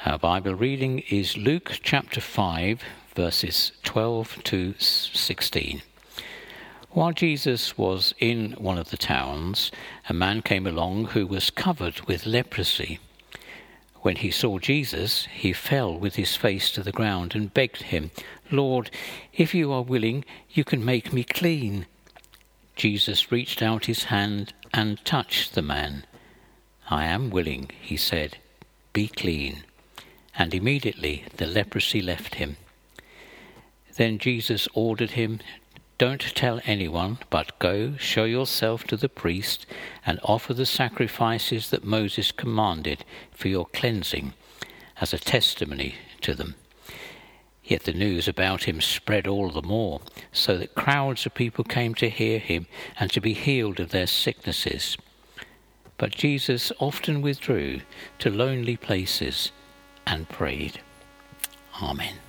Our Bible reading is Luke chapter 5, verses 12 to 16. While Jesus was in one of the towns, a man came along who was covered with leprosy. When he saw Jesus, he fell with his face to the ground and begged him, "Lord, if you are willing, you can make me clean." Jesus reached out his hand and touched the man. "I am willing," he said, "be clean." And immediately the leprosy left him. Then Jesus ordered him, "Don't tell anyone, but go, show yourself to the priest, and offer the sacrifices that Moses commanded for your cleansing, as a testimony to them." Yet the news about him spread all the more, so that crowds of people came to hear him and to be healed of their sicknesses. But Jesus often withdrew to lonely places and prayed. Amen.